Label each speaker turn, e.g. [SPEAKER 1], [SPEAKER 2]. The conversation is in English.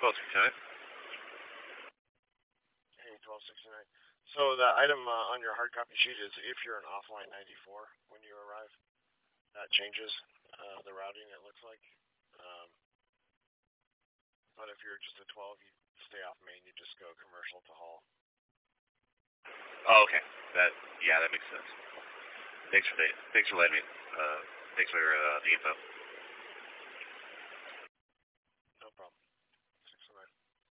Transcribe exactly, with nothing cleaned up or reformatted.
[SPEAKER 1] twelve sixty-nine.
[SPEAKER 2] Hey, twelve sixty-nine. So the item uh, on your hard copy sheet is if you're an offline ninety-four when you arrive. That changes uh, the routing, it looks like. Um, but if you're just a twelve, you stay off main. You just go commercial to Hall.
[SPEAKER 1] Oh, okay. That yeah, that makes sense. Thanks for the thanks for letting me. Uh, thanks for uh, the info.